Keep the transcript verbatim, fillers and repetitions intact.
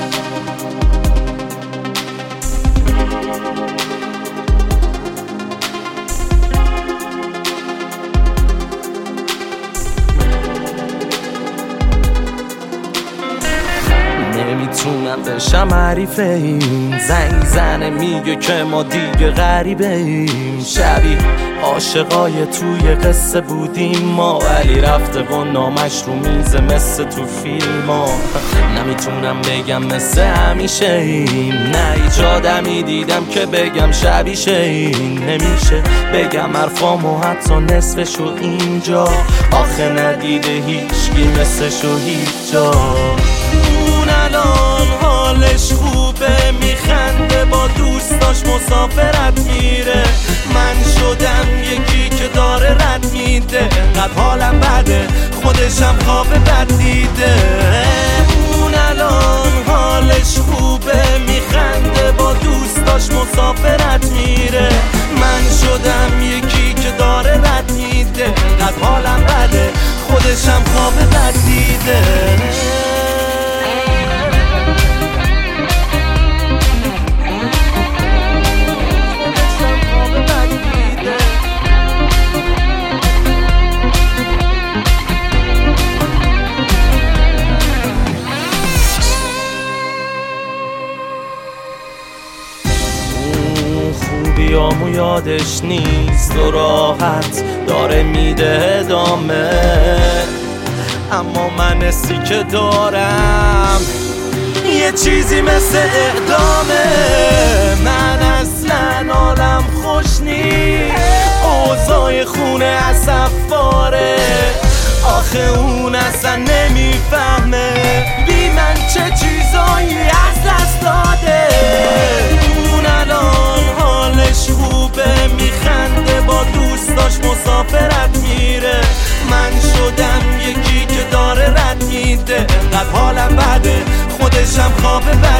نمیتونم بشم حریف این زنگ زنه میگه که ما دیگه غریبه ایم. شبیه عاشقای توی قصه بودیم ما، ولی رفته و نامش رو میزه مثل تو فیلم ها. نمیتونم بگم مثل همیشه ایم، نه ایجادمی دیدم که بگم شبیشه این. نمیشه بگم حرفامو حتی نصفشو اینجا، آخه ندیده هیچکی مثلشو هیچ جا. اون الان حالش خوبه، میخنده با دوستاش مسافرت میره. من شدم یکی که داره رد میده، انقدر حالم بده خودشم خواب بد دیده. اون الان حالش خوبه، میخنده با دوستاش مسافرت میره. من شدم یکی که داره رد میده، انقدر حالم بده خودشم خواب بد دیده. خوبیامو یادش نیست و راحت داره میده ادامه، اما من حسی که دارم یه چیزی مثل اعدامه. من اصلا حالم خوش نیست، اوضاع خونه اصفاره. آخه اون اصلا نمیفهمه بی من چه چیزایی از دست داده. اون الان حالش خوبه، میخنده با دوستاش مسافرت میره. من شدم یکی که داره رد میده، انقدر حالم بده خودشم خواب بده.